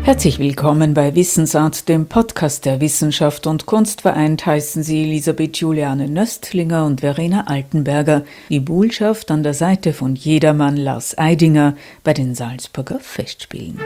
Herzlich willkommen bei Wissensart, dem Podcast der Wissenschaft und Kunst. Vereint heißen Sie Elisabeth Juliane Nöstlinger und Verena Altenberger, die Buhlschaft an der Seite von Jedermann Lars Eidinger bei den Salzburger Festspielen.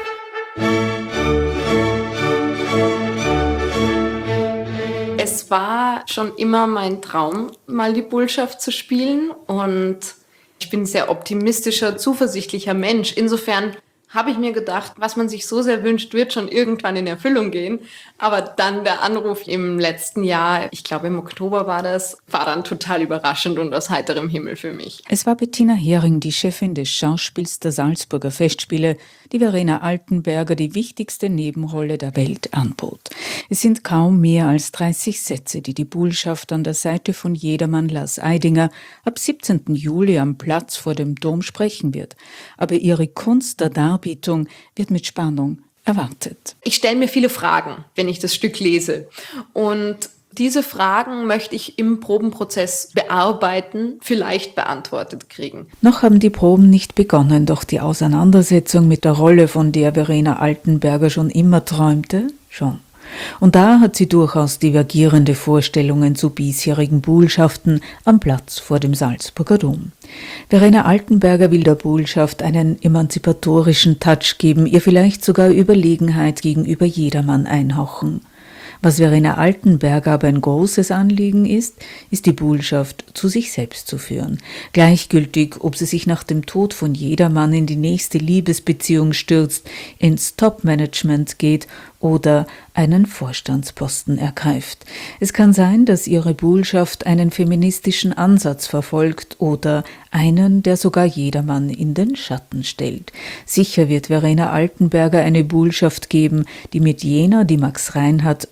Es war schon immer mein Traum, mal die Buhlschaft zu spielen, und ich bin ein sehr optimistischer, zuversichtlicher Mensch. Insofern habe ich mir gedacht, was man sich so sehr wünscht, wird schon irgendwann in Erfüllung gehen. Aber dann der Anruf im letzten Jahr, ich glaube im Oktober war dann total überraschend und aus heiterem Himmel für mich. Es war Bettina Hering, die Chefin des Schauspiels der Salzburger Festspiele, die Verena Altenberger die wichtigste Nebenrolle der Welt anbot. Es sind kaum mehr als 30 Sätze, die die Buhlschaft an der Seite von Jedermann Lars Eidinger ab 17. Juli am Platz vor dem Dom sprechen wird. Aber ihre Kunst der Darbietung wird mit Spannung erwartet. Ich stelle mir viele Fragen, wenn ich das Stück lese. Und diese Fragen möchte ich im Probenprozess bearbeiten, vielleicht beantwortet kriegen. Noch haben die Proben nicht begonnen, doch die Auseinandersetzung mit der Rolle, von der Verena Altenberger schon immer träumte, schon. Und da hat sie durchaus divergierende Vorstellungen zu bisherigen Buhlschaften am Platz vor dem Salzburger Dom. Verena Altenberger will der Buhlschaft einen emanzipatorischen Touch geben, ihr vielleicht sogar Überlegenheit gegenüber Jedermann einhauchen. Was Verena Altenberger aber ein großes Anliegen ist die Buhlschaft zu sich selbst zu führen. Gleichgültig, ob sie sich nach dem Tod von Jedermann in die nächste Liebesbeziehung stürzt, ins Top-Management geht oder einen Vorstandsposten ergreift. Es kann sein, dass ihre Buhlschaft einen feministischen Ansatz verfolgt oder einen, der sogar Jedermann in den Schatten stellt. Sicher wird Verena Altenberger eine Buhlschaft geben, die mit jener, die Max Reinhardt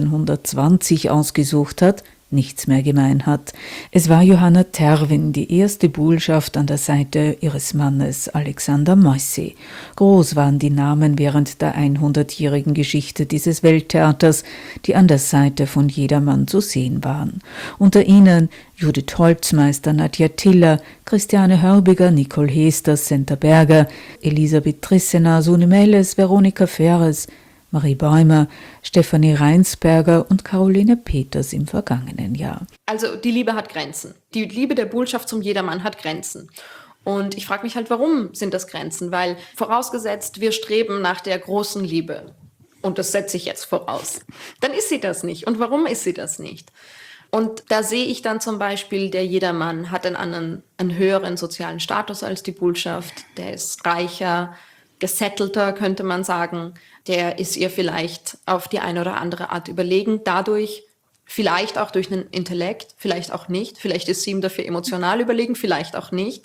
1920 ausgesucht hat, nichts mehr gemein hat. Es war Johanna Terwin, die erste Buhlschaft an der Seite ihres Mannes Alexander Moissey. Groß waren die Namen während der 100-jährigen Geschichte dieses Welttheaters, die an der Seite von Jedermann zu sehen waren. Unter ihnen Judith Holzmeister, Nadja Tiller, Christiane Hörbiger, Nicole Hester, Senta Berger, Elisabeth Trissener, Sune Melles, Veronika Ferres, Marie Bäumer, Stefanie Reinsberger und Caroline Peters im vergangenen Jahr. Also die Liebe hat Grenzen. Die Liebe der Buhlschaft zum Jedermann hat Grenzen. Und ich frage mich halt, warum sind das Grenzen? Weil vorausgesetzt, wir streben nach der großen Liebe. Und das setze ich jetzt voraus. Dann ist sie das nicht. Und warum ist sie das nicht? Und da sehe ich dann zum Beispiel, der Jedermann hat einen höheren sozialen Status als die Buhlschaft. Der ist reicher, gesettelter, könnte man sagen. Der ist ihr vielleicht auf die eine oder andere Art überlegen. Dadurch, vielleicht auch durch einen Intellekt, vielleicht auch nicht. Vielleicht ist sie ihm dafür emotional überlegen, vielleicht auch nicht.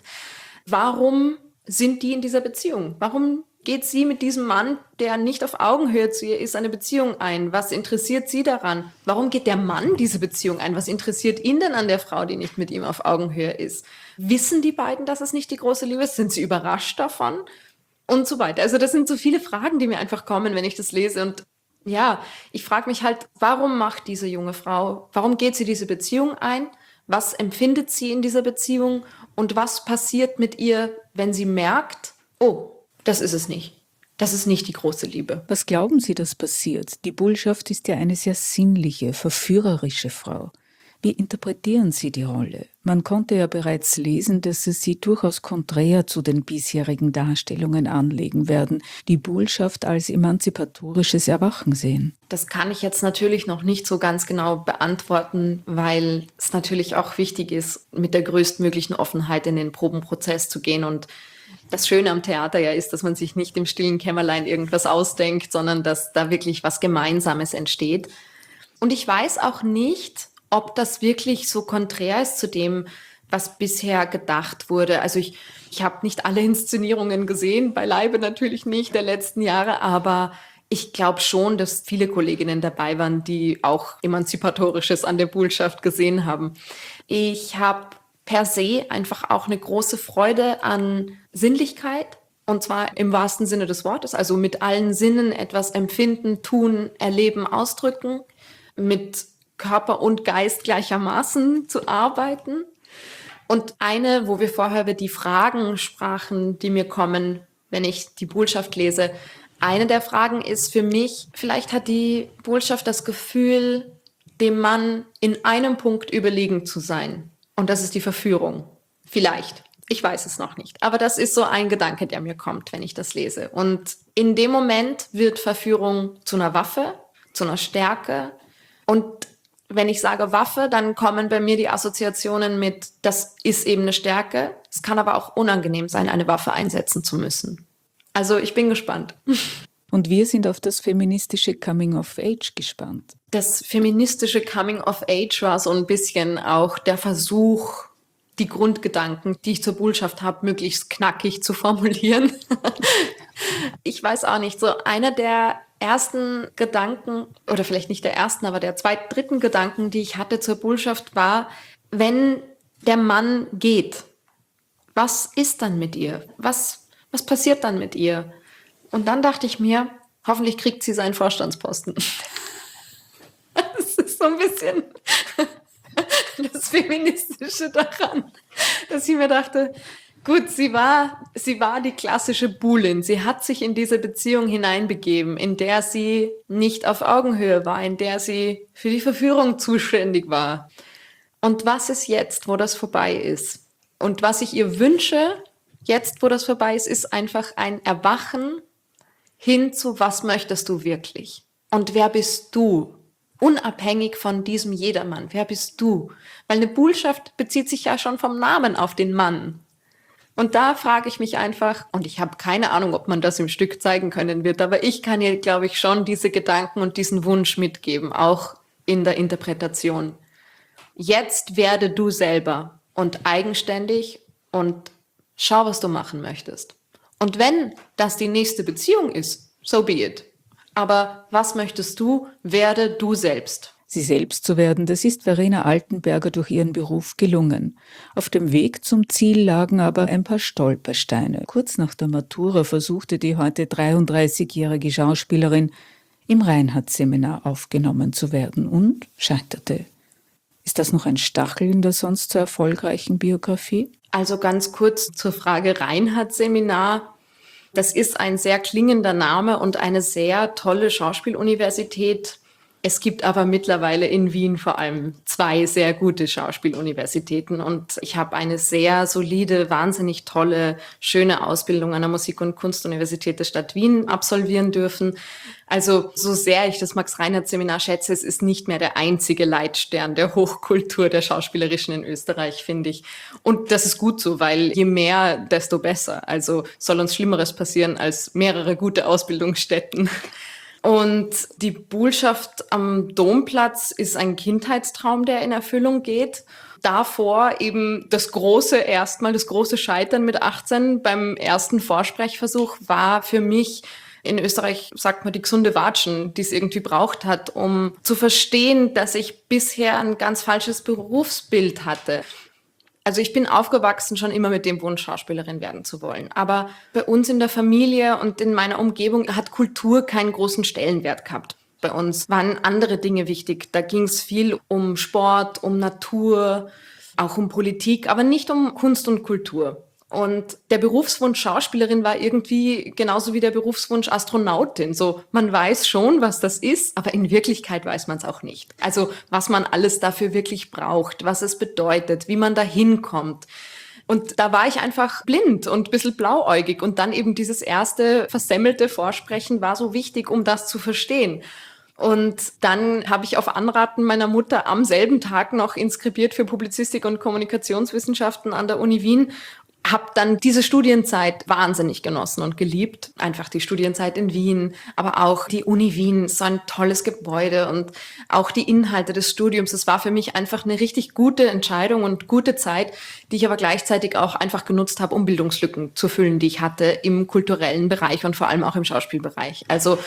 Warum sind die in dieser Beziehung? Warum geht sie mit diesem Mann, der nicht auf Augenhöhe zu ihr ist, eine Beziehung ein? Was interessiert sie daran? Warum geht der Mann diese Beziehung ein? Was interessiert ihn denn an der Frau, die nicht mit ihm auf Augenhöhe ist? Wissen die beiden, dass es nicht die große Liebe ist? Sind sie überrascht davon? Und so weiter. Also das sind so viele Fragen, die mir einfach kommen, wenn ich das lese. Und ja, ich frage mich halt, warum macht diese junge Frau, warum geht sie diese Beziehung ein? Was empfindet sie in dieser Beziehung? Und was passiert mit ihr, wenn sie merkt, oh, das ist es nicht. Das ist nicht die große Liebe. Was glauben Sie, dass passiert? Die Buhlschaft ist ja eine sehr sinnliche, verführerische Frau. Wie interpretieren Sie die Rolle? Man konnte ja bereits lesen, dass es sie durchaus konträr zu den bisherigen Darstellungen anlegen werden, die Buhlschaft als emanzipatorisches Erwachen sehen. Das kann ich jetzt natürlich noch nicht so ganz genau beantworten, weil es natürlich auch wichtig ist, mit der größtmöglichen Offenheit in den Probenprozess zu gehen. Und das Schöne am Theater ja ist, dass man sich nicht im stillen Kämmerlein irgendwas ausdenkt, sondern dass da wirklich was Gemeinsames entsteht. Und ich weiß auch nicht, ob das wirklich so konträr ist zu dem, was bisher gedacht wurde. Also ich habe nicht alle Inszenierungen gesehen, beileibe natürlich nicht, der letzten Jahre, aber ich glaube schon, dass viele Kolleginnen dabei waren, die auch Emanzipatorisches an der Buhlschaft gesehen haben. Ich habe per se einfach auch eine große Freude an Sinnlichkeit, und zwar im wahrsten Sinne des Wortes, also mit allen Sinnen etwas empfinden, tun, erleben, ausdrücken, mit Körper und Geist gleichermaßen zu arbeiten. Und eine, wo wir vorher über die Fragen sprachen, die mir kommen, wenn ich die Buhlschaft lese, Eine der Fragen ist für mich, vielleicht hat die Botschaft das Gefühl, dem Mann in einem Punkt überlegen zu sein. Und das ist die Verführung. Vielleicht. Ich weiß es noch nicht. Aber das ist so ein Gedanke, der mir kommt, wenn ich das lese. Und in dem Moment wird Verführung zu einer Waffe, zu einer Stärke. Und wenn ich sage Waffe, dann kommen bei mir die Assoziationen mit, das ist eben eine Stärke. Es kann aber auch unangenehm sein, eine Waffe einsetzen zu müssen. Also ich bin gespannt. Und wir sind auf das feministische Coming-of-Age gespannt. Das feministische Coming-of-Age war so ein bisschen auch der Versuch, die Grundgedanken, die ich zur Botschaft habe, möglichst knackig zu formulieren. Ich weiß auch nicht, so einer der ersten Gedanken, oder vielleicht nicht der ersten, aber der dritten Gedanken, die ich hatte zur Botschaft war, wenn der Mann geht, was ist dann mit ihr? Was passiert dann mit ihr? Und dann dachte ich mir, hoffentlich kriegt sie seinen Vorstandsposten. Das ist so ein bisschen das Feministische daran, dass ich mir dachte, gut, sie war die klassische Buhlin. Sie hat sich in diese Beziehung hineinbegeben, in der sie nicht auf Augenhöhe war, in der sie für die Verführung zuständig war. Und was ist jetzt, wo das vorbei ist? Und was ich ihr wünsche, jetzt, wo das vorbei ist, ist einfach ein Erwachen hin zu, was möchtest du wirklich? Und wer bist du? Unabhängig von diesem Jedermann. Wer bist du? Weil eine Buhlschaft bezieht sich ja schon vom Namen auf den Mann. Und da frage ich mich einfach, und ich habe keine Ahnung, ob man das im Stück zeigen können wird, aber ich kann ihr, glaube ich, schon diese Gedanken und diesen Wunsch mitgeben, auch in der Interpretation. Jetzt werde du selber und eigenständig und schau, was du machen möchtest. Und wenn das die nächste Beziehung ist, so be it. Aber was möchtest du? Werde du selbst. Sie selbst zu werden, das ist Verena Altenberger durch ihren Beruf gelungen. Auf dem Weg zum Ziel lagen aber ein paar Stolpersteine. Kurz nach der Matura versuchte die heute 33-jährige Schauspielerin im Reinhardt-Seminar aufgenommen zu werden und scheiterte. Ist das noch ein Stachel in der sonst so erfolgreichen Biografie? Also ganz kurz zur Frage Reinhardt-Seminar. Das ist ein sehr klingender Name und eine sehr tolle Schauspieluniversität. Es gibt aber mittlerweile in Wien vor allem 2 sehr gute Schauspieluniversitäten und ich habe eine sehr solide, wahnsinnig tolle, schöne Ausbildung an der Musik- und Kunstuniversität der Stadt Wien absolvieren dürfen. Also so sehr ich das Max-Reinhardt-Seminar schätze, es ist nicht mehr der einzige Leitstern der Hochkultur der Schauspielerischen in Österreich, finde ich. Und das ist gut so, weil je mehr, desto besser. Also soll uns Schlimmeres passieren als mehrere gute Ausbildungsstätten. Und die Buhlschaft am Domplatz ist ein Kindheitstraum, der in Erfüllung geht. Davor eben das große Scheitern mit 18 beim ersten Vorsprechversuch war für mich, in Österreich sagt man die gesunde Watschen, die es irgendwie braucht hat, um zu verstehen, dass ich bisher ein ganz falsches Berufsbild hatte. Also ich bin aufgewachsen schon immer mit dem Wunsch, Schauspielerin werden zu wollen. Aber bei uns in der Familie und in meiner Umgebung hat Kultur keinen großen Stellenwert gehabt. Bei uns waren andere Dinge wichtig. Da ging es viel um Sport, um Natur, auch um Politik, aber nicht um Kunst und Kultur. Und der Berufswunsch Schauspielerin war irgendwie genauso wie der Berufswunsch Astronautin. So, man weiß schon, was das ist, aber in Wirklichkeit weiß man es auch nicht. Also, was man alles dafür wirklich braucht, was es bedeutet, wie man da hinkommt. Und da war ich einfach blind und ein bisschen blauäugig. Und dann eben dieses erste versemmelte Vorsprechen war so wichtig, um das zu verstehen. Und dann habe ich auf Anraten meiner Mutter am selben Tag noch inskribiert für Publizistik und Kommunikationswissenschaften an der Uni Wien. Habe dann diese Studienzeit wahnsinnig genossen und geliebt. Einfach die Studienzeit in Wien, aber auch die Uni Wien, so ein tolles Gebäude und auch die Inhalte des Studiums. Es war für mich einfach eine richtig gute Entscheidung und gute Zeit, die ich aber gleichzeitig auch einfach genutzt habe, um Bildungslücken zu füllen, die ich hatte im kulturellen Bereich und vor allem auch im Schauspielbereich. Also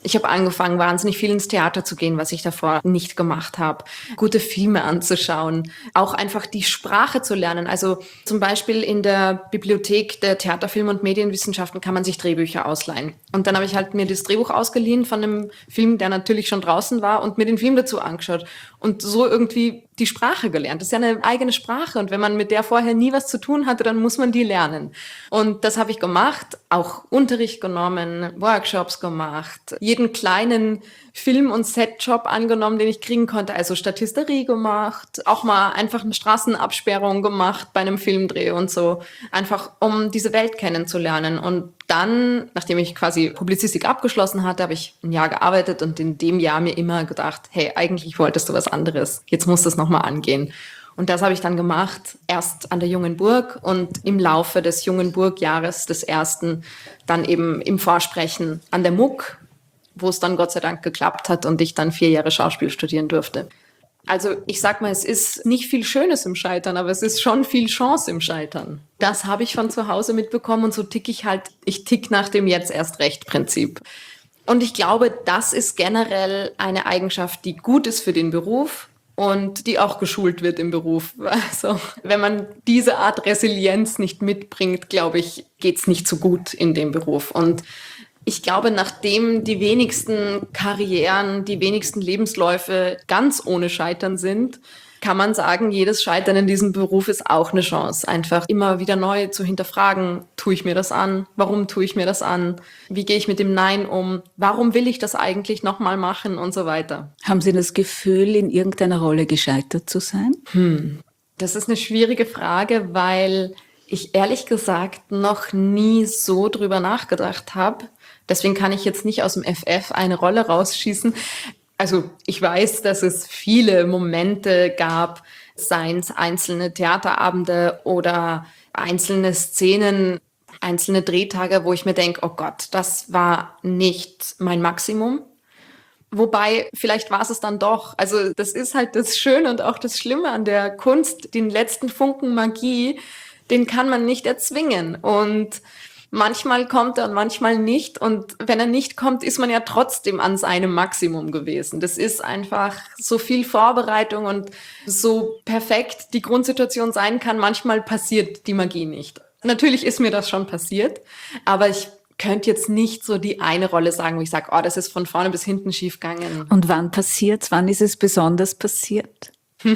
Ich habe angefangen, wahnsinnig viel ins Theater zu gehen, was ich davor nicht gemacht habe. Gute Filme anzuschauen, auch einfach die Sprache zu lernen. Also zum Beispiel in der Bibliothek der Theater-, Film- und Medienwissenschaften kann man sich Drehbücher ausleihen. Und dann habe ich halt mir das Drehbuch ausgeliehen von einem Film, der natürlich schon draußen war, und mir den Film dazu angeschaut. Und so irgendwie die Sprache gelernt. Das ist ja eine eigene Sprache. Und wenn man mit der vorher nie was zu tun hatte, dann muss man die lernen. Und das habe ich gemacht, auch Unterricht genommen, Workshops gemacht, jeden kleinen Film- und Setjob angenommen, den ich kriegen konnte. Also Statisterie gemacht, auch mal einfach eine Straßenabsperrung gemacht bei einem Filmdreh und so. Einfach, um diese Welt kennenzulernen. Und dann, nachdem ich quasi Publizistik abgeschlossen hatte, habe ich ein Jahr gearbeitet und in dem Jahr mir immer gedacht, hey, eigentlich wolltest du was anderes. Jetzt musst du es nochmal angehen. Und das habe ich dann gemacht, erst an der Jungen Burg und im Laufe des Jungen Burg-Jahres, des ersten, dann eben im Vorsprechen an der MUK, wo es dann Gott sei Dank geklappt hat und ich dann 4 Jahre Schauspiel studieren durfte. Also ich sag mal, es ist nicht viel Schönes im Scheitern, aber es ist schon viel Chance im Scheitern. Das habe ich von zu Hause mitbekommen und so tick ich halt, ich tick nach dem Jetzt-erst-recht-Prinzip. Und ich glaube, das ist generell eine Eigenschaft, die gut ist für den Beruf und die auch geschult wird im Beruf. Also wenn man diese Art Resilienz nicht mitbringt, glaube ich, geht's nicht so gut in dem Beruf. Und ich glaube, nachdem die wenigsten Karrieren, die wenigsten Lebensläufe ganz ohne Scheitern sind, kann man sagen, jedes Scheitern in diesem Beruf ist auch eine Chance. Einfach immer wieder neu zu hinterfragen, tue ich mir das an? Warum tue ich mir das an? Wie gehe ich mit dem Nein um? Warum will ich das eigentlich nochmal machen? Und so weiter. Haben Sie das Gefühl, in irgendeiner Rolle gescheitert zu sein? Das ist eine schwierige Frage, weil ich ehrlich gesagt noch nie so drüber nachgedacht habe. Deswegen kann ich jetzt nicht aus dem FF eine Rolle rausschießen. Also ich weiß, dass es viele Momente gab, seien es einzelne Theaterabende oder einzelne Szenen, einzelne Drehtage, wo ich mir denke, oh Gott, das war nicht mein Maximum. Wobei, vielleicht war es dann doch. Also das ist halt das Schöne und auch das Schlimme an der Kunst. Den letzten Funken Magie, den kann man nicht erzwingen. Und manchmal kommt er und manchmal nicht. Und wenn er nicht kommt, ist man ja trotzdem an seinem Maximum gewesen. Das ist einfach so viel Vorbereitung und so perfekt die Grundsituation sein kann. Manchmal passiert die Magie nicht. Natürlich ist mir das schon passiert, aber ich könnte jetzt nicht so die eine Rolle sagen, wo ich sage, oh, das ist von vorne bis hinten schief gegangen. Und wann passiert's? Wann ist es besonders passiert?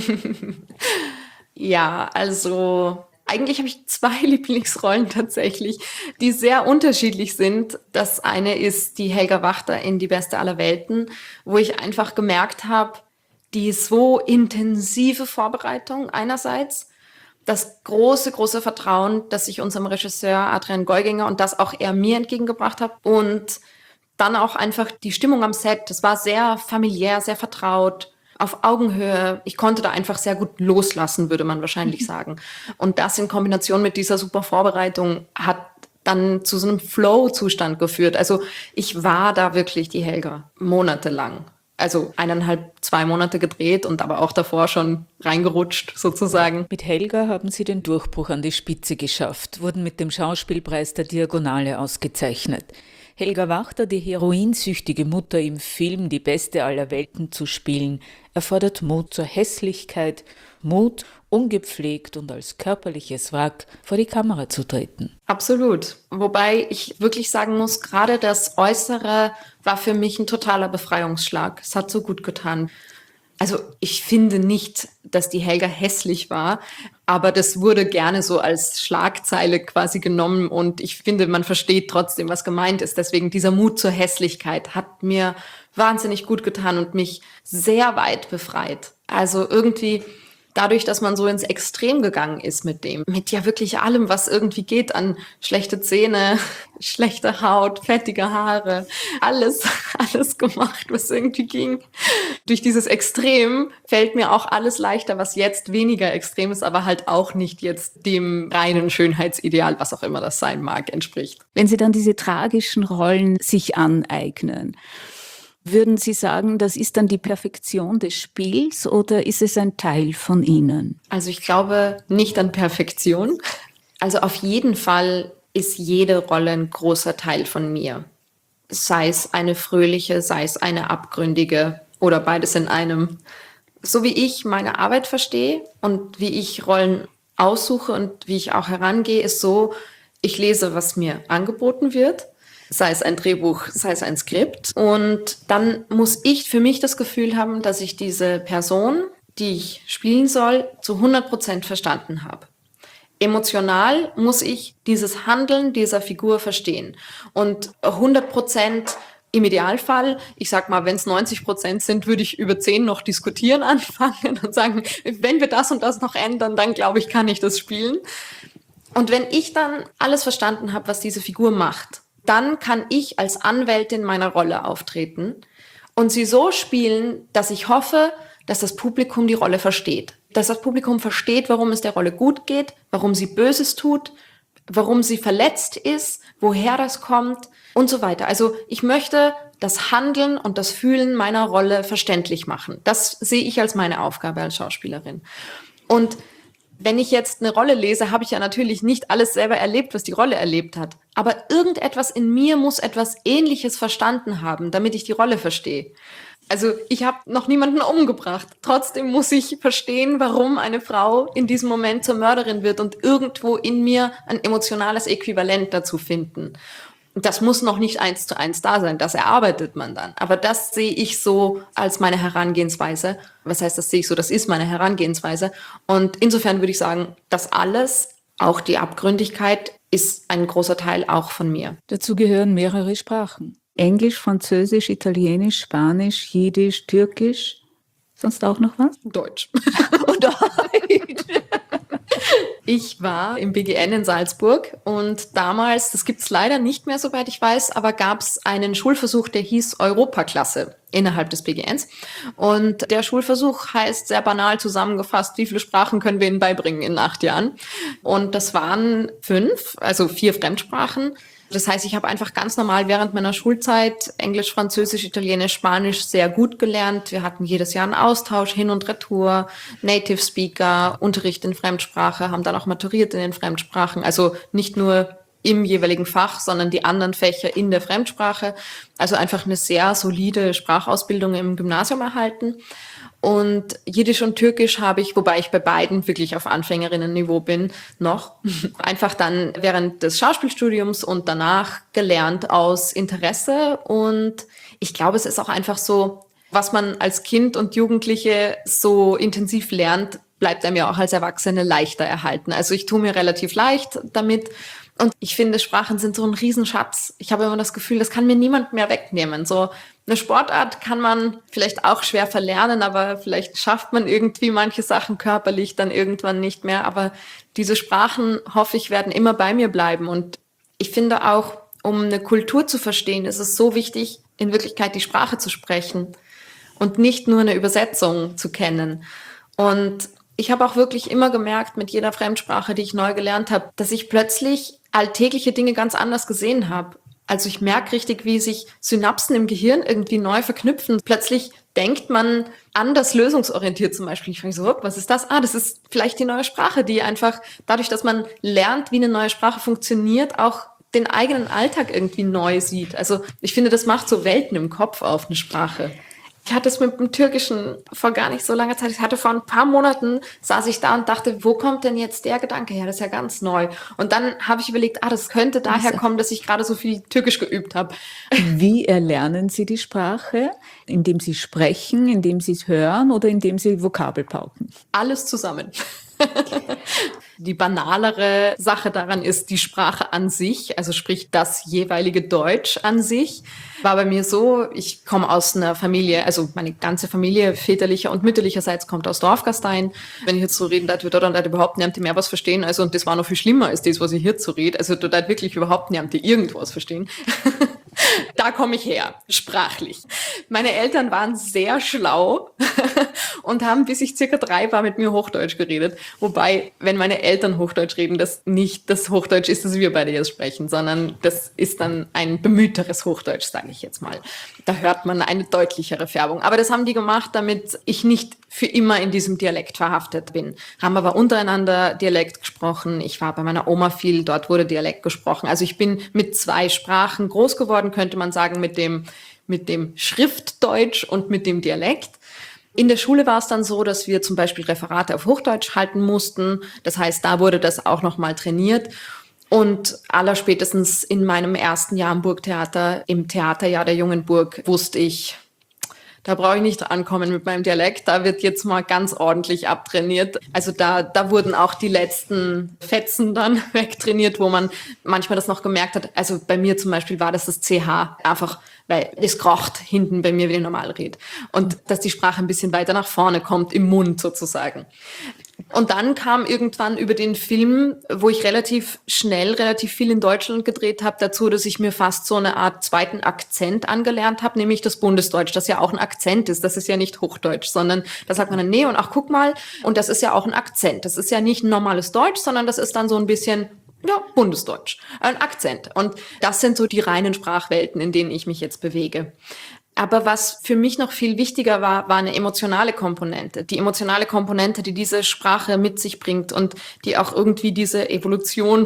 Ja, also eigentlich habe ich 2 Lieblingsrollen tatsächlich, die sehr unterschiedlich sind. Das eine ist die Helga Wachter in Die Beste aller Welten, wo ich einfach gemerkt habe, die so intensive Vorbereitung einerseits, das große, große Vertrauen, das ich unserem Regisseur Adrian Geuginger und das auch er mir entgegengebracht hat und dann auch einfach die Stimmung am Set. Das war sehr familiär, sehr vertraut, auf Augenhöhe. Ich konnte da einfach sehr gut loslassen, würde man wahrscheinlich sagen. Und das in Kombination mit dieser super Vorbereitung hat dann zu so einem Flow-Zustand geführt. Also ich war da wirklich die Helga monatelang. Also 1,5, 2 Monate gedreht und aber auch davor schon reingerutscht sozusagen. Mit Helga haben Sie den Durchbruch an die Spitze geschafft, wurden mit dem Schauspielpreis der Diagonale ausgezeichnet. Helga Wachter, die heroinsüchtige Mutter im Film Die Beste aller Welten zu spielen, erfordert Mut zur Hässlichkeit, Mut, ungepflegt und als körperliches Wrack vor die Kamera zu treten. Absolut. Wobei ich wirklich sagen muss, gerade das Äußere war für mich ein totaler Befreiungsschlag. Es hat so gut getan. Also ich finde nicht, dass die Helga hässlich war, aber das wurde gerne so als Schlagzeile quasi genommen und ich finde, man versteht trotzdem, was gemeint ist. Deswegen dieser Mut zur Hässlichkeit hat mir wahnsinnig gut getan und mich sehr weit befreit. Also irgendwie dadurch, dass man so ins Extrem gegangen ist mit dem, mit ja wirklich allem, was irgendwie geht an schlechte Zähne, schlechte Haut, fettige Haare, alles gemacht, was irgendwie ging. Durch dieses Extrem fällt mir auch alles leichter, was jetzt weniger extrem ist, aber halt auch nicht jetzt dem reinen Schönheitsideal, was auch immer das sein mag, entspricht. Wenn Sie dann diese tragischen Rollen sich aneignen, würden Sie sagen, das ist dann die Perfektion des Spiels oder ist es ein Teil von Ihnen? Also ich glaube nicht an Perfektion. Also auf jeden Fall ist jede Rolle ein großer Teil von mir. sei es eine fröhliche, sei es eine abgründige oder beides in einem. So wie ich meine Arbeit verstehe und wie ich Rollen aussuche und wie ich auch herangehe, ist so, ich lese, was mir angeboten wird, sei es ein Drehbuch, sei es ein Skript. Und dann muss ich für mich das Gefühl haben, dass ich diese Person, die ich spielen soll, zu 100% verstanden habe. Emotional muss ich dieses Handeln dieser Figur verstehen. Und 100% im Idealfall, ich sag mal, wenn es 90% sind, würde ich über 10 noch diskutieren anfangen und sagen, wenn wir das und das noch ändern, dann glaube ich, kann ich das spielen. Und wenn ich dann alles verstanden habe, was diese Figur macht, dann kann ich als Anwältin meiner Rolle auftreten und sie so spielen, dass ich hoffe, dass das Publikum die Rolle versteht. Dass das Publikum versteht, warum es der Rolle gut geht, warum sie Böses tut, warum sie verletzt ist, woher das kommt und so weiter. Also ich möchte das Handeln und das Fühlen meiner Rolle verständlich machen. Das sehe ich als meine Aufgabe als Schauspielerin. Und wenn ich jetzt eine Rolle lese, habe ich ja natürlich nicht alles selber erlebt, was die Rolle erlebt hat. Aber irgendetwas in mir muss etwas Ähnliches verstanden haben, damit ich die Rolle verstehe. Also ich habe noch niemanden umgebracht. Trotzdem muss ich verstehen, warum eine Frau in diesem Moment zur Mörderin wird und irgendwo in mir ein emotionales Äquivalent dazu finden. Das muss noch nicht 1:1 da sein, das erarbeitet man dann. Aber das sehe ich so als meine Herangehensweise. Was heißt, das sehe ich so? Das ist meine Herangehensweise. Und insofern würde ich sagen, das alles, auch die Abgründigkeit, ist ein großer Teil auch von mir. Dazu gehören mehrere Sprachen. Englisch, Französisch, Italienisch, Spanisch, Jiddisch, Türkisch. Sonst auch noch was? Deutsch. Und Deutsch. Ich war im BGN in Salzburg und damals, das gibt's leider nicht mehr, soweit ich weiß, aber gab's einen Schulversuch, der hieß Europaklasse innerhalb des BGNs. Und der Schulversuch heißt sehr banal zusammengefasst, wie viele Sprachen können wir Ihnen beibringen in 8 Jahren? Und das waren 5, also 4 Fremdsprachen. Das heißt, ich habe einfach ganz normal während meiner Schulzeit Englisch, Französisch, Italienisch, Spanisch sehr gut gelernt. Wir hatten jedes Jahr einen Austausch, Hin- und Retour, Native Speaker, Unterricht in Fremdsprache, haben dann auch maturiert in den Fremdsprachen. Also nicht nur im jeweiligen Fach, sondern die anderen Fächer in der Fremdsprache. Also einfach eine sehr solide Sprachausbildung im Gymnasium erhalten. Und Jiddisch und Türkisch habe ich, wobei ich bei beiden wirklich auf Anfängerinnenniveau bin, noch einfach dann während des Schauspielstudiums und danach gelernt aus Interesse. Und ich glaube, es ist auch einfach so, was man als Kind und Jugendliche so intensiv lernt, bleibt einem ja auch als Erwachsene leichter erhalten. Also ich tue mir relativ leicht damit. Und ich finde, Sprachen sind so ein Riesenschatz. Ich habe immer das Gefühl, das kann mir niemand mehr wegnehmen. So eine Sportart kann man vielleicht auch schwer verlernen, aber vielleicht schafft man irgendwie manche Sachen körperlich dann irgendwann nicht mehr. Aber diese Sprachen, hoffe ich, werden immer bei mir bleiben. Und ich finde auch, um eine Kultur zu verstehen, ist es so wichtig, in Wirklichkeit die Sprache zu sprechen und nicht nur eine Übersetzung zu kennen. Und ich habe auch wirklich immer gemerkt, mit jeder Fremdsprache, die ich neu gelernt habe, dass ich plötzlich alltägliche Dinge ganz anders gesehen habe. Also ich merke richtig, wie sich Synapsen im Gehirn irgendwie neu verknüpfen. Plötzlich denkt man anders lösungsorientiert zum Beispiel. Ich frage so, was ist das? Das ist vielleicht die neue Sprache, die einfach dadurch, dass man lernt, wie eine neue Sprache funktioniert, auch den eigenen Alltag irgendwie neu sieht. Also ich finde, das macht so Welten im Kopf auf, eine Sprache. Ich hatte es mit dem Türkischen vor gar nicht so langer Zeit. Ich hatte vor ein paar Monaten, saß ich da und dachte, wo kommt denn jetzt der Gedanke her? Das ist ja ganz neu. Und dann habe ich überlegt, das könnte daher kommen, dass ich gerade so viel Türkisch geübt habe. Wie erlernen Sie die Sprache? Indem Sie sprechen, indem Sie es hören oder indem Sie Vokabel pauken? Alles zusammen. Die banalere Sache daran ist die Sprache an sich, also sprich das jeweilige Deutsch an sich. War bei mir so, ich komme aus einer Familie, also meine ganze Familie väterlicher und mütterlicherseits kommt aus Dorfgastein. Wenn ich jetzt so reden darf, dann überhaupt niemand mehr was verstehen. Also und das war noch viel schlimmer als das, was ich hier so rede. Also dort wirklich überhaupt niemand irgendwas verstehen. Da komme ich her, sprachlich. Meine Eltern waren sehr schlau und haben, bis ich circa 3 war, mit mir Hochdeutsch geredet. Wobei, wenn meine Eltern Hochdeutsch reden, das nicht das Hochdeutsch ist, das wir beide jetzt sprechen, sondern das ist dann ein bemühteres Hochdeutsch, sage ich jetzt mal. Da hört man eine deutlichere Färbung. Aber das haben die gemacht, damit ich nicht für immer in diesem Dialekt verhaftet bin. Haben aber untereinander Dialekt gesprochen. Ich war bei meiner Oma viel, dort wurde Dialekt gesprochen. Also ich bin mit 2 Sprachen groß geworden, könnte man sagen, mit dem Schriftdeutsch und mit dem Dialekt. In der Schule war es dann so, dass wir zum Beispiel Referate auf Hochdeutsch halten mussten. Das heißt, da wurde das auch nochmal trainiert. Und allerspätestens in meinem ersten Jahr am Burgtheater, im Theaterjahr der Jungen Burg, wusste ich, da brauche ich nicht ankommen mit meinem Dialekt, da wird jetzt mal ganz ordentlich abtrainiert. Also da wurden auch die letzten Fetzen dann wegtrainiert, wo man manchmal das noch gemerkt hat. Also bei mir zum Beispiel war das CH, einfach weil es krocht hinten bei mir, wie ich normal rede. Und dass die Sprache ein bisschen weiter nach vorne kommt, im Mund sozusagen. Und dann kam irgendwann über den Film, wo ich relativ viel in Deutschland gedreht habe, dazu, dass ich mir fast so eine Art zweiten Akzent angelernt habe, nämlich das Bundesdeutsch, das ja auch ein Akzent ist. Das ist ja nicht Hochdeutsch, sondern da sagt man dann, nee, und ach, guck mal, und das ist ja auch ein Akzent. Das ist ja nicht ein normales Deutsch, sondern das ist dann so ein bisschen, ja, Bundesdeutsch, ein Akzent. Und das sind so die reinen Sprachwelten, in denen ich mich jetzt bewege. Aber was für mich noch viel wichtiger war eine emotionale Komponente. Die emotionale Komponente, die diese Sprache mit sich bringt und die auch irgendwie diese Evolution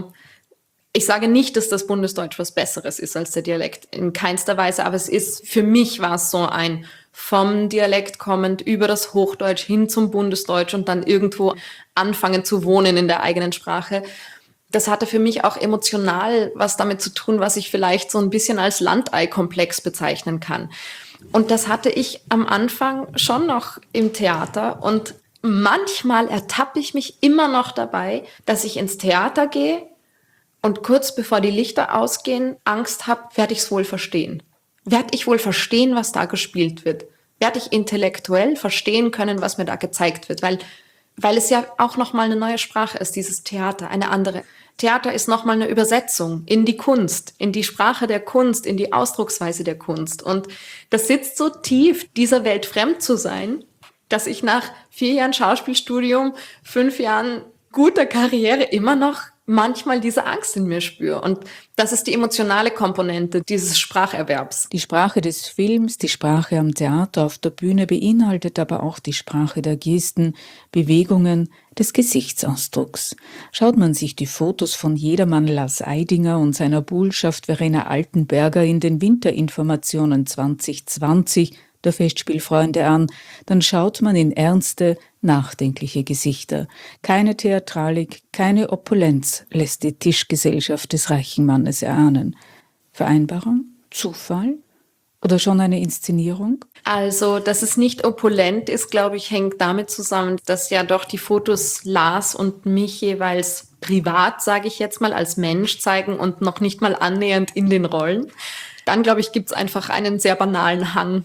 ich sage nicht, dass das Bundesdeutsch was Besseres ist als der Dialekt, in keinster Weise, aber für mich war es so ein vom Dialekt kommend über das Hochdeutsch hin zum Bundesdeutsch und dann irgendwo anfangen zu wohnen in der eigenen Sprache. Das hatte für mich auch emotional was damit zu tun, was ich vielleicht so ein bisschen als Landei-Komplex bezeichnen kann. Und das hatte ich am Anfang schon noch im Theater. Und manchmal ertappe ich mich immer noch dabei, dass ich ins Theater gehe und kurz bevor die Lichter ausgehen, Angst habe, werde ich es wohl verstehen? Werde ich wohl verstehen, was da gespielt wird? Werde ich intellektuell verstehen können, was mir da gezeigt wird? Weil es ja auch nochmal eine neue Sprache ist, dieses Theater, eine andere. Theater ist nochmal eine Übersetzung in die Kunst, in die Sprache der Kunst, in die Ausdrucksweise der Kunst. Und das sitzt so tief, dieser Welt fremd zu sein, dass ich nach 4 Jahren Schauspielstudium, 5 Jahren guter Karriere immer noch manchmal diese Angst in mir spüre. Und das ist die emotionale Komponente dieses Spracherwerbs. Die Sprache des Films, die Sprache am Theater, auf der Bühne beinhaltet aber auch die Sprache der Gesten, Bewegungen, des Gesichtsausdrucks. Schaut man sich die Fotos von Jedermann Lars Eidinger und seiner Buhlschaft Verena Altenberger in den Winterinformationen 2020 der Festspielfreunde an, dann schaut man in ernste, nachdenkliche Gesichter. Keine Theatralik, keine Opulenz lässt die Tischgesellschaft des reichen Mannes erahnen. Vereinbarung? Zufall? Oder schon eine Inszenierung? Also, dass es nicht opulent ist, glaube ich, hängt damit zusammen, dass ja doch die Fotos Lars und mich jeweils privat, sage ich jetzt mal, als Mensch zeigen und noch nicht mal annähernd in den Rollen. Dann, glaube ich, gibt es einfach einen sehr banalen Hang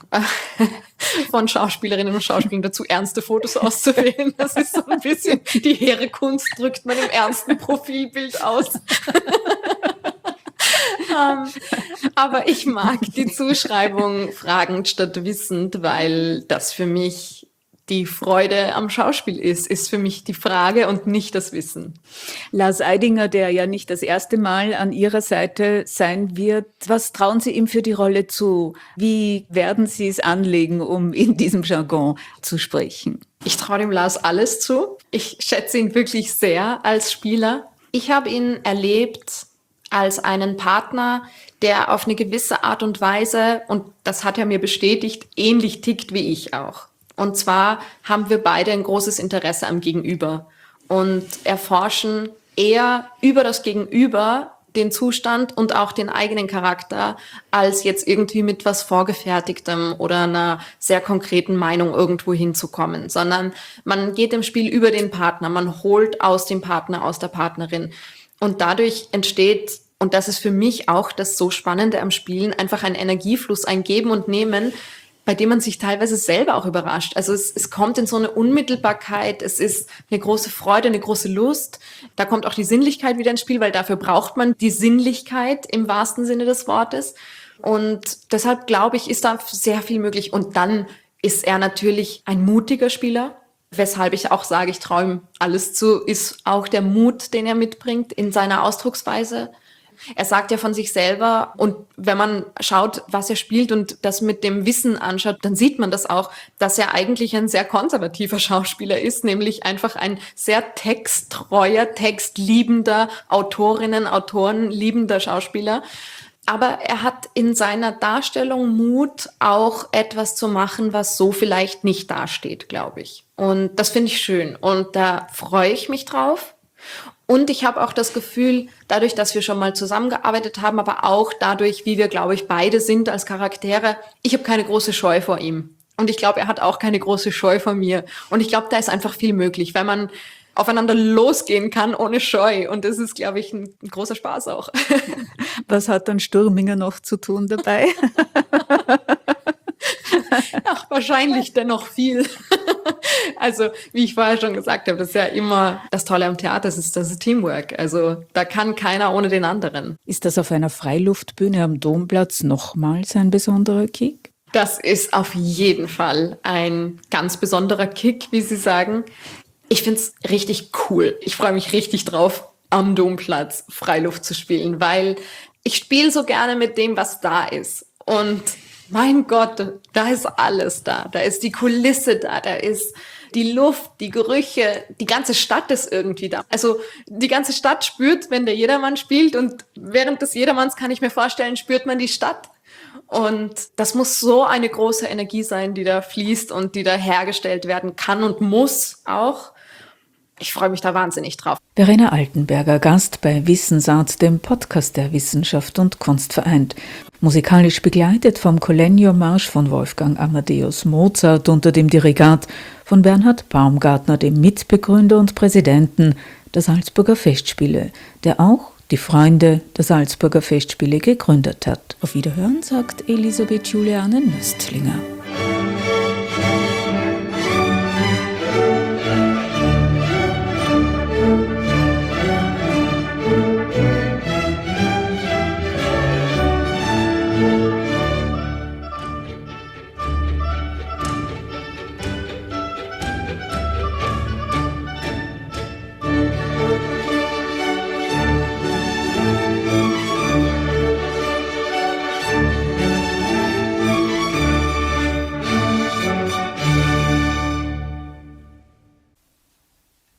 von Schauspielerinnen und Schauspielern dazu, ernste Fotos auszuwählen. Das ist so ein bisschen die hehre Kunst, drückt man im ernsten Profilbild aus. Aber ich mag die Zuschreibung fragend statt wissend, weil das für mich die Freude am Schauspiel ist für mich die Frage und nicht das Wissen. Lars Eidinger, der ja nicht das erste Mal an Ihrer Seite sein wird, was trauen Sie ihm für die Rolle zu? Wie werden Sie es anlegen, um in diesem Jargon zu sprechen? Ich traue dem Lars alles zu. Ich schätze ihn wirklich sehr als Spieler. Ich habe ihn erlebt als einen Partner, der auf eine gewisse Art und Weise, und das hat er mir bestätigt, ähnlich tickt wie ich auch. Und zwar haben wir beide ein großes Interesse am Gegenüber und erforschen eher über das Gegenüber den Zustand und auch den eigenen Charakter, als jetzt irgendwie mit was Vorgefertigtem oder einer sehr konkreten Meinung irgendwo hinzukommen, sondern man geht im Spiel über den Partner, man holt aus dem Partner, aus der Partnerin. Und dadurch entsteht, und das ist für mich auch das so Spannende am Spielen, einfach ein Energiefluss, ein Geben und Nehmen, bei dem man sich teilweise selber auch überrascht. Also es kommt in so eine Unmittelbarkeit, es ist eine große Freude, eine große Lust. Da kommt auch die Sinnlichkeit wieder ins Spiel, weil dafür braucht man die Sinnlichkeit im wahrsten Sinne des Wortes. Und deshalb glaube ich, ist da sehr viel möglich. Und dann ist er natürlich ein mutiger Spieler. Weshalb ich auch sage, ich traue ihm alles zu, ist auch der Mut, den er mitbringt in seiner Ausdrucksweise. Er sagt ja von sich selber, und wenn man schaut, was er spielt und das mit dem Wissen anschaut, dann sieht man das auch, dass er eigentlich ein sehr konservativer Schauspieler ist, nämlich einfach ein sehr texttreuer, textliebender, Autoren liebender Schauspieler. Aber er hat in seiner Darstellung Mut, auch etwas zu machen, was so vielleicht nicht dasteht, glaube ich. Und das finde ich schön. Und da freue ich mich drauf. Und ich habe auch das Gefühl, dadurch, dass wir schon mal zusammengearbeitet haben, aber auch dadurch, wie wir, glaube ich, beide sind als Charaktere, ich habe keine große Scheu vor ihm. Und ich glaube, er hat auch keine große Scheu vor mir. Und ich glaube, da ist einfach viel möglich, weil man aufeinander losgehen kann ohne Scheu. Und das ist, glaube ich, ein großer Spaß auch. Was hat dann Sturminger noch zu tun dabei? Ach, wahrscheinlich dennoch viel. Also, wie ich vorher schon gesagt habe, das ist ja immer das Tolle am Theater, das ist Teamwork. Also, da kann keiner ohne den anderen. Ist das auf einer Freiluftbühne am Domplatz nochmals ein besonderer Kick? Das ist auf jeden Fall ein ganz besonderer Kick, wie Sie sagen. Ich finde es richtig cool. Ich freue mich richtig drauf, am Domplatz Freiluft zu spielen, weil ich spiele so gerne mit dem, was da ist. Und mein Gott, da ist alles da. Da ist die Kulisse da, da ist die Luft, die Gerüche, die ganze Stadt ist irgendwie da. Also die ganze Stadt spürt, wenn der Jedermann spielt, und während des Jedermanns, kann ich mir vorstellen, spürt man die Stadt. Und das muss so eine große Energie sein, die da fließt und die da hergestellt werden kann und muss auch. Ich freue mich da wahnsinnig drauf. Verena Altenberger, Gast bei Wissensart, dem Podcast, der Wissenschaft und Kunst vereint. Musikalisch begleitet vom Collegno-Marsch von Wolfgang Amadeus Mozart unter dem Dirigat von Bernhard Baumgartner, dem Mitbegründer und Präsidenten der Salzburger Festspiele, der auch die Freunde der Salzburger Festspiele gegründet hat. Auf Wiederhören, sagt Elisabeth Juliane Nöstlinger.